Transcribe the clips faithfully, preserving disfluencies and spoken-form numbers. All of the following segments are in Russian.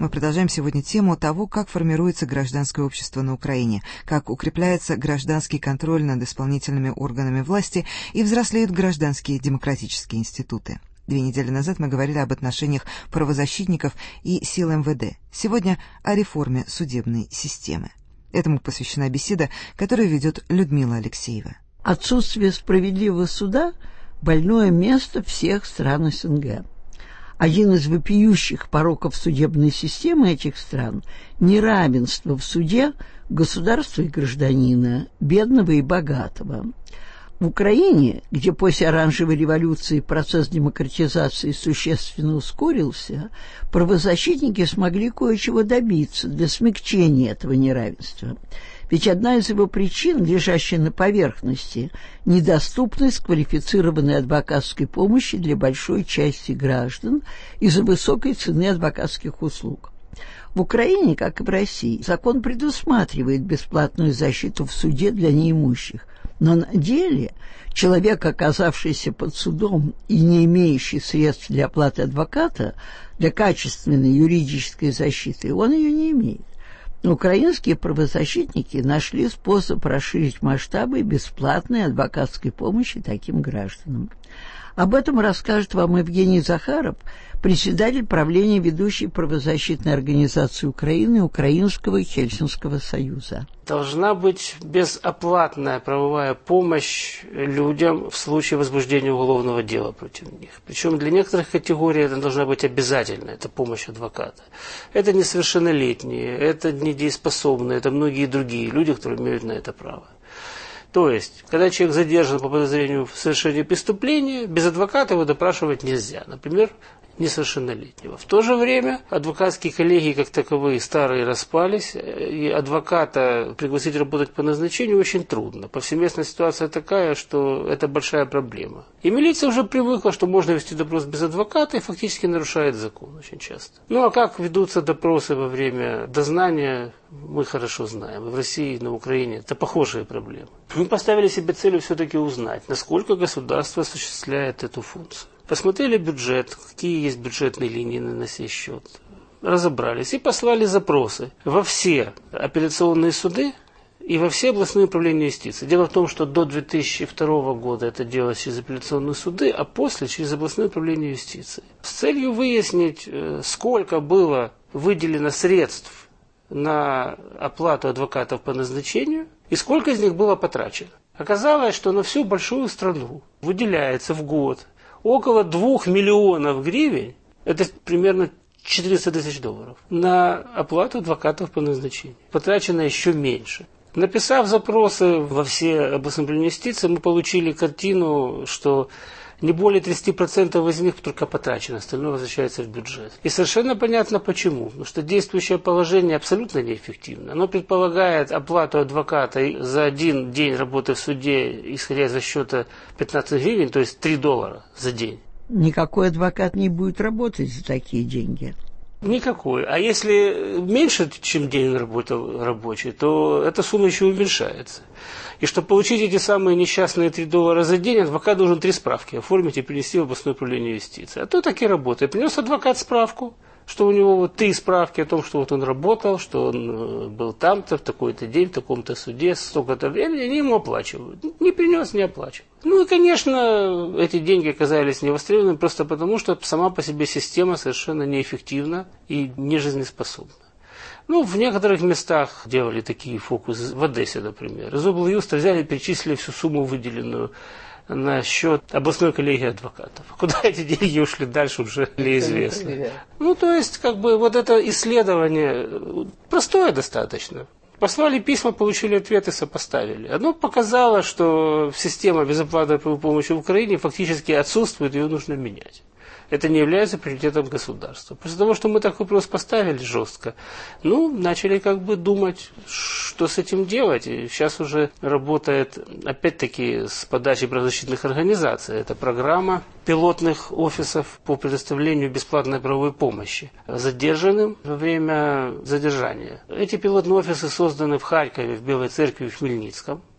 мы продолжаем сегодня тему того, как формируется гражданское общество на Украине, как укрепляется гражданский контроль над исполнительными органами власти и взрослеют гражданские демократические институты. Две недели назад мы говорили об отношениях правозащитников и сил эм вэ дэ. Сегодня о реформе судебной системы. Этому посвящена беседа, которую ведет Людмила Алексеева. Отсутствие справедливого суда – больное место всех стран эс эн гэ. Один из вопиющих пороков судебной системы этих стран – неравенство в суде государства и гражданина, бедного и богатого. В Украине, где после оранжевой революции процесс демократизации существенно ускорился, правозащитники смогли кое-чего добиться для смягчения этого неравенства. Ведь одна из его причин, лежащая на поверхности, недоступность квалифицированной адвокатской помощи для большой части граждан из-за высокой цены адвокатских услуг. В Украине, как и в России, закон предусматривает бесплатную защиту в суде для неимущих, но на деле человек, оказавшийся под судом и не имеющий средств для оплаты адвоката, для качественной юридической защиты, он ее не имеет. Украинские правозащитники нашли способ расширить масштабы бесплатной адвокатской помощи таким гражданам. Об этом расскажет вам Евгений Захаров, председатель правления ведущей правозащитной организации Украины Украинского Хельсинского союза. Должна быть безоплатная правовая помощь людям в случае возбуждения уголовного дела против них. Причем для некоторых категорий это должна быть обязательно, это помощь адвоката. Это несовершеннолетние, это недееспособные, это многие другие люди, которые имеют на это право. То есть, когда человек задержан по подозрению в совершении преступления, без адвоката его допрашивать нельзя. Например, несовершеннолетнего. В то же время адвокатские коллегии как таковые старые распались, и адвоката пригласить работать по назначению очень трудно. Повсеместная ситуация такая, что это большая проблема. И милиция уже привыкла, что можно вести допрос без адвоката и фактически нарушает закон очень часто. Ну а как ведутся допросы во время дознания, мы хорошо знаем. И в России, и на Украине это похожие проблемы. Мы поставили себе целью все-таки узнать, насколько государство осуществляет эту функцию. Посмотрели бюджет, какие есть бюджетные линии на сей счет, разобрались и послали запросы во все апелляционные суды и во все областные управления юстиции. Дело в том, что до две тысячи второго года это делалось через апелляционные суды, а после через областное управление юстиции. С целью выяснить, сколько было выделено средств на оплату адвокатов по назначению и сколько из них было потрачено. Оказалось, что на всю большую страну выделяется в год около двух миллионов гривен, это примерно четыреста тысяч долларов, на оплату адвокатов по назначению. Потрачено еще меньше. Написав запросы во все областные управления юстиции, мы получили картину, что не более тридцать процентов из них только потрачено, остальное возвращается в бюджет. И совершенно понятно почему. Потому что действующее положение абсолютно неэффективно. Оно предполагает оплату адвоката за один день работы в суде, исходя из расчета пятнадцать гривен, то есть три доллара за день. Никакой адвокат не будет работать за такие деньги. Никакой. А если меньше, чем день работал рабочий, то эта сумма еще уменьшается. И чтобы получить эти самые несчастные три доллара за день, адвокат должен три справки оформить и принести в областное управление юстиции. А то так и работает. Принес адвокат справку, что у него вот три справки о том, что вот он работал, что он был там-то, в такой-то день, в таком-то суде, столько-то времени, они ему оплачивают. Не принес, не оплачивают. Ну и, конечно, эти деньги оказались невостребованными просто потому, что сама по себе система совершенно неэффективна и не жизнеспособна. Ну, в некоторых местах делали такие фокусы, в Одессе, например. Из облюста взяли и перечислили всю сумму, выделенную на счет областной коллегии адвокатов. Куда эти деньги ушли дальше, уже неизвестно. Ну, то есть, как бы, вот это исследование простое достаточно. Послали письма, получили ответы, сопоставили. Оно показало, что система безоплатной помощи в Украине фактически отсутствует, ее нужно менять. Это не является приоритетом государства. После того, что мы такой вопрос поставили жестко, ну, начали как бы думать, что с этим делать. И сейчас уже работает, опять-таки, с подачей правозащитных организаций. Это программа пилотных офисов по предоставлению бесплатной правовой помощи задержанным во время задержания. Эти пилотные офисы созданы в Харькове, в Белой Церкви и в Хмельницком.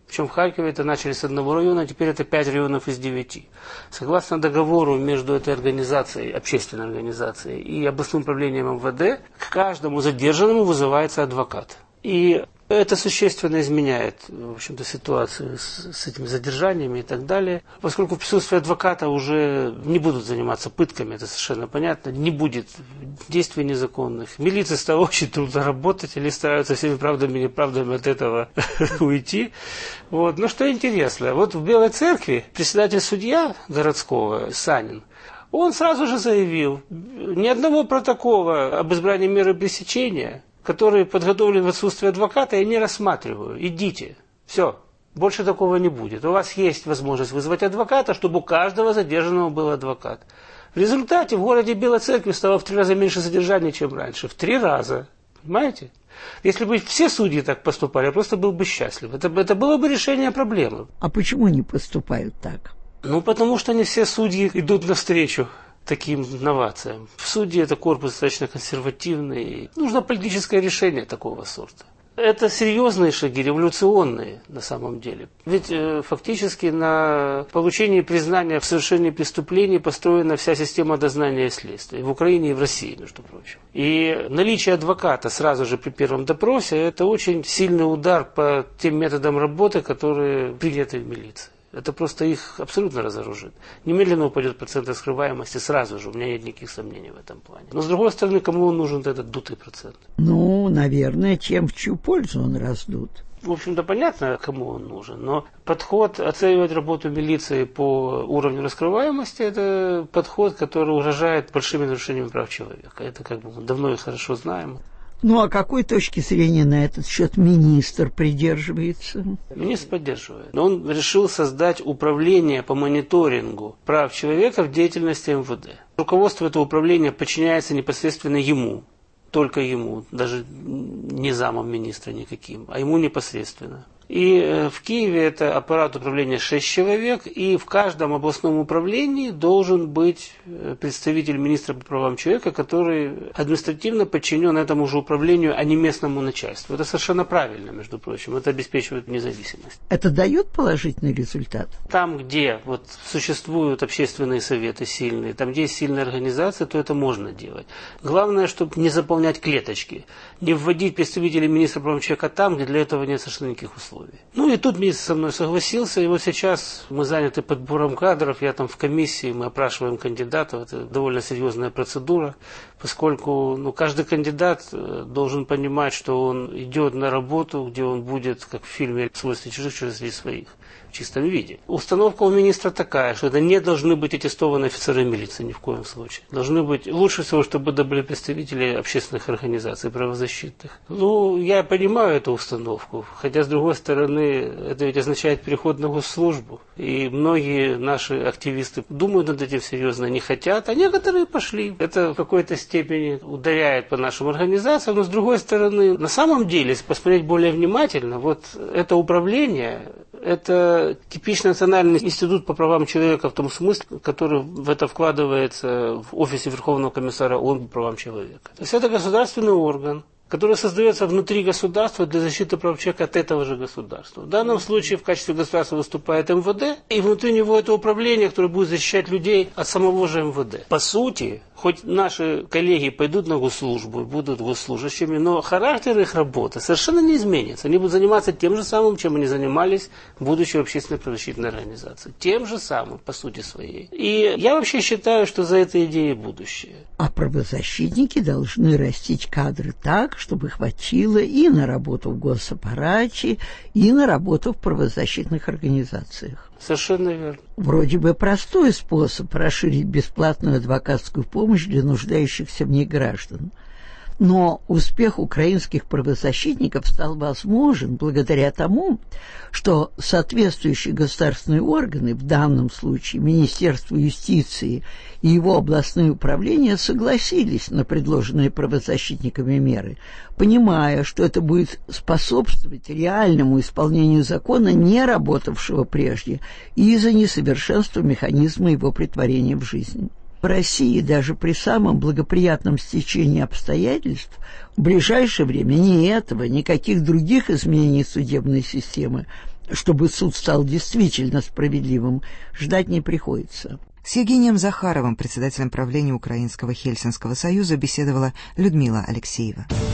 Причем в Харькове это начали с одного района, а теперь это пять районов из девяти. Согласно договору между этой организацией, общественной организацией и областным управлением эм вэ дэ, к каждому задержанному вызывается адвокат. И это существенно изменяет, в общем-то, ситуацию с, с этими задержаниями и так далее. Поскольку в присутствии адвоката уже не будут заниматься пытками, это совершенно понятно, не будет действий незаконных. Милиции стало очень трудно работать, или стараются всеми правдами и неправдами от этого уйти. Вот. Но что интересно, вот в Белой Церкви председатель-судья городского Санин, он сразу же заявил, ни одного протокола об избрании меры пресечения, который подготовлен в отсутствие адвоката, я не рассматриваю. Идите. Все. Больше такого не будет. У вас есть возможность вызвать адвоката, чтобы у каждого задержанного был адвокат. В результате в городе Белой Церкви стало в три раза меньше задержаний, чем раньше. В три раза. Понимаете? Если бы все судьи так поступали, я просто был бы счастлив. Это, это было бы решение проблемы. А почему не поступают так? Ну, потому что не все судьи идут навстречу таким новациям. В суде это корпус достаточно консервативный. Нужно политическое решение такого сорта. Это серьезные шаги, революционные на самом деле. Ведь э, фактически на получении признания в совершении преступлений построена вся система дознания и следствия. И в Украине, и в России, между прочим. И наличие адвоката сразу же при первом допросе – это очень сильный удар по тем методам работы, которые приняты в милиции. Это просто их абсолютно разоружит. Немедленно упадет процент раскрываемости сразу же. У меня нет никаких сомнений в этом плане. Но, с другой стороны, кому он нужен этот дутый процент? Ну, наверное, тем, в чью пользу он раздут. В общем-то, понятно, кому он нужен. Но подход оценивать работу милиции по уровню раскрываемости – это подход, который угрожает большими нарушениями прав человека. Это как бы мы давно и хорошо знаем. Ну, а какой точки зрения на этот счет министр придерживается? Министр поддерживает. Он решил создать управление по мониторингу прав человека в деятельности эм вэ дэ. Руководство этого управления подчиняется непосредственно ему, только ему, даже не замом министра никаким, а ему непосредственно. И в Киеве это аппарат управления шесть человек, и в каждом областном управлении должен быть представитель министра по правам человека, который административно подчинен этому же управлению, а не местному начальству. Это совершенно правильно, между прочим, это обеспечивает независимость. Это дает положительный результат? Там, где вот существуют общественные советы сильные, там, где есть сильная организация, то это можно делать. Главное, чтобы не заполнять клеточки, не вводить представителей министра по правам человека там, где для этого нет совершенно никаких условий. Ну и тут министр со мной согласился, и вот сейчас мы заняты подбором кадров, я там в комиссии, мы опрашиваем кандидатов, это довольно серьезная процедура, поскольку ну, каждый кандидат должен понимать, что он идет на работу, где он будет, как в фильме «Свойства чужих, чужих своих», в чистом виде. Установка у министра такая, что это не должны быть аттестованные офицеры милиции ни в коем случае. Должны быть, лучше всего, чтобы это были представители общественных организаций правозащитных. Ну, я понимаю эту установку, хотя, с другой стороны, это ведь означает переход на госслужбу. И многие наши активисты думают над этим серьезно, не хотят, а некоторые пошли. Это в какой-то степени ударяет по нашим организациям, но, с другой стороны, на самом деле, если посмотреть более внимательно, вот это управление, это типичный национальный институт по правам человека в том смысле, который в это вкладывается в офисе Верховного комиссара ООН по правам человека. То есть это государственный орган, который создается внутри государства для защиты прав человека от этого же государства. В данном случае в качестве государства выступает эм вэ дэ, и внутри него это управление, которое будет защищать людей от самого же эм вэ дэ. По сути, хоть наши коллеги пойдут на госслужбу и будут госслужащими, но характер их работы совершенно не изменится. Они будут заниматься тем же самым, чем они занимались, будучи в общественной правозащитной организации. Тем же самым, по сути своей. И я вообще считаю, что за этой идеей будущее. А правозащитники должны растить кадры так, чтобы хватило и на работу в госаппарате, и на работу в правозащитных организациях. Совершенно верно. Вроде бы простой способ расширить бесплатную адвокатскую помощь для нуждающихся в ней граждан. Но успех украинских правозащитников стал возможен благодаря тому, что соответствующие государственные органы, в данном случае Министерство юстиции и его областные управления, согласились на предложенные правозащитниками меры, понимая, что это будет способствовать реальному исполнению закона, не работавшего прежде, из-за несовершенства механизма его претворения в жизнь. В России даже при самом благоприятном стечении обстоятельств в ближайшее время ни этого, никаких других изменений судебной системы чтобы суд стал действительно справедливым, ждать не приходится. С Евгением Захаровым, председателем правления Украинского Хельсинского союза, беседовала Людмила Алексеева.